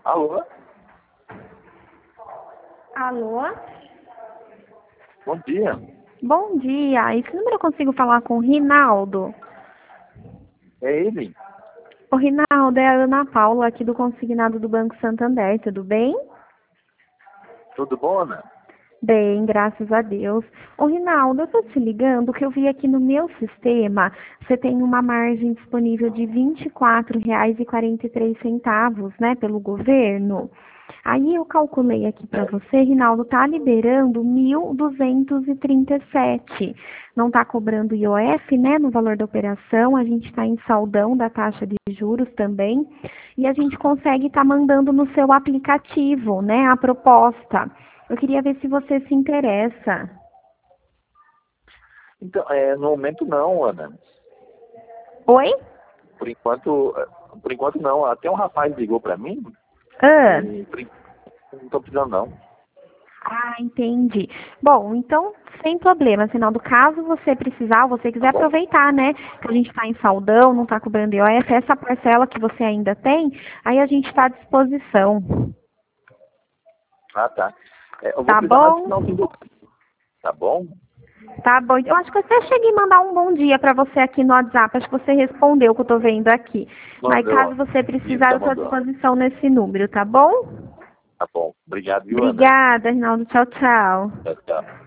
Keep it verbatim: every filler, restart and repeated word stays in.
Alô? Alô? Bom dia. Bom dia. Esse número eu consigo falar com o Rinaldo? É ele? O Rinaldo é a Ana Paula, aqui do Consignado do Banco Santander, tudo bem? Tudo bom, Ana? Bem, graças a Deus. Ô Rinaldo, eu tô te ligando que eu vi aqui no meu sistema, você tem uma margem disponível de vinte e quatro reais e quarenta e três centavos, né, pelo governo. Aí eu calculei aqui para você, Rinaldo, tá liberando mil duzentos e trinta e sete. Não tá cobrando I O F, né, no valor da operação, a gente está em saldão da taxa de juros também, e a gente consegue estar mandando no seu aplicativo, né, a proposta. Eu queria ver se você se interessa. Então, é, no momento não, Ana. Oi? Por enquanto, por enquanto não. Até um rapaz ligou para mim Ah. e por enquanto, não estou precisando não. Ah, entendi. Bom, então, sem problema, Rinaldo, caso você precisar, ou você quiser Tá bom? aproveitar, né, que a gente está em saldão, não está cobrando I O F, essa parcela que você ainda tem, aí a gente está à disposição. Ah, tá. É, eu vou Tá precisar mais no bom? finalzinho do... Tá bom? Tá bom. Eu acho que eu até cheguei a mandar um bom dia para você aqui no WhatsApp, acho que você respondeu o que eu tô vendo aqui. Mas Mandou. caso você Isso, precisar, já eu estou à mandou. disposição nesse número, tá bom? Tá bom. Obrigado, viu, Ana? Obrigada, Rinaldo. Tchau, tchau. Tchau, tchau.